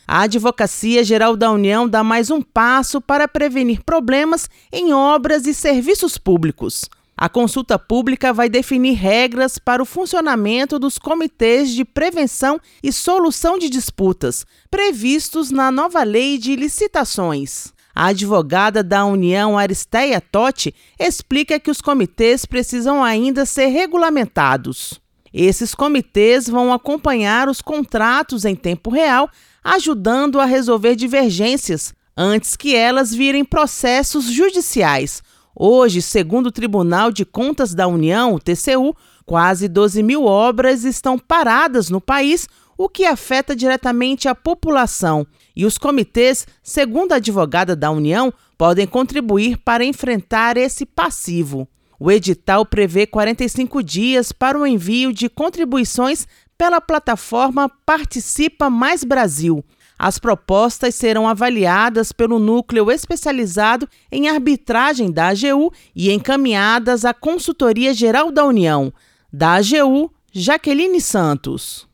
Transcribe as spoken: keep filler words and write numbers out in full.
A Advocacia Geral da União dá mais um passo para prevenir problemas em obras e serviços públicos. A consulta pública vai definir regras para o funcionamento dos comitês de prevenção e solução de disputas, previstos na nova Lei de Licitações. A advogada da União, Aristeia Totti, explica que os comitês precisam ainda ser regulamentados. Esses comitês vão acompanhar os contratos em tempo real, ajudando a resolver divergências, antes que elas virem processos judiciais. Hoje, segundo o Tribunal de Contas da União, o T C U, quase doze mil obras estão paradas no país, o que afeta diretamente a população. E os comitês, segundo a advogada da União, podem contribuir para enfrentar esse passivo. O edital prevê quarenta e cinco dias para o envio de contribuições pela plataforma Participa Mais Brasil. As propostas serão avaliadas pelo Núcleo Especializado em Arbitragem da A G U e encaminhadas à Consultoria Geral da União. Da A G U, Jaqueline Santos.